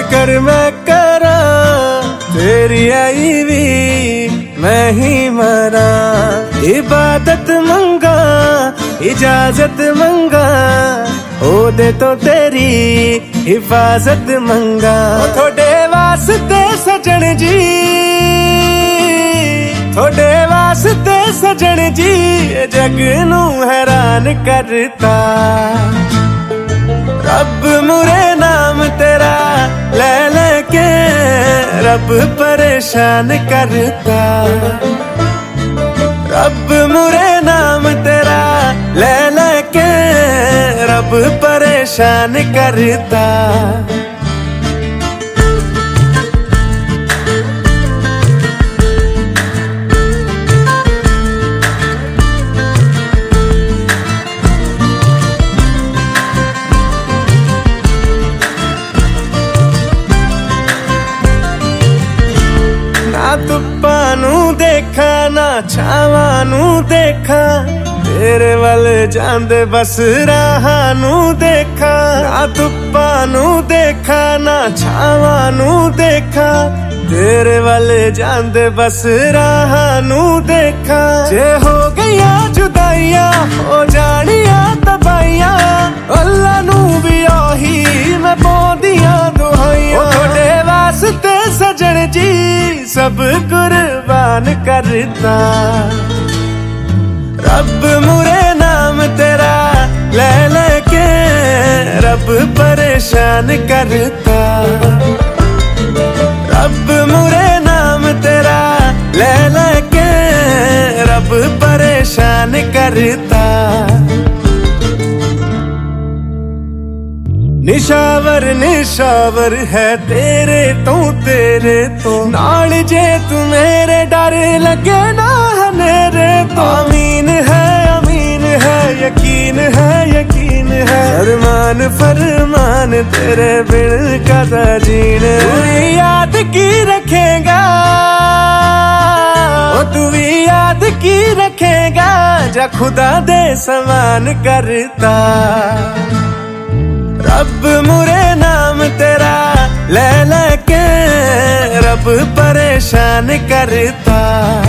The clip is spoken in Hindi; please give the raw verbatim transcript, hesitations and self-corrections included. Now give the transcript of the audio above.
फिकर मैं करा तेरी आई भी मैं ही मरा। इबादत मंगा इजाजत मंगा ओ दे तो तेरी हिफाजत मंगा। थोड़े वास्ते सजन जी थोड़े वास्ते सजन जी जग नू हैरान करता। रब मुरे नाम तेरा ले लेके रब परेशान करता। रब मुरे नाम तेरा ले लेके रब परेशान करता। ना धुप्पा नू देखा ना छावां नू देखा तेरे वल जांदे बस राहां नू देखा। ना धुप्पा नू देखा ना छावां नू देखा तेरे वल जांदे बस राहां नू देखा। जे हो गईया जुदाइयां हो जानिया तबाइयां अल्लाह नू भी आही मैं पौंदियां दुहाइयां। थोड़े वास्ते सजन जी सब कुर्बान करता। रब मुरे नाम तेरा ले लेके रब परेशान करता। रब मुरे नाम तेरा ले लेके रब परेशान करता। निशावर निशावर है तेरे तो तेरे तो नाल जे तू मेरे डर लगे ना हनेरे तो। अमीन है अमीन है यकीन है यकीन है अरमान फरमान तेरे बिन कदा जीने। तू याद की रखेगा ओ तू भी याद की रखेगा जा खुदा दे समान करता। रब मुरे नाम तेरा ले लेके रब परेशान करता।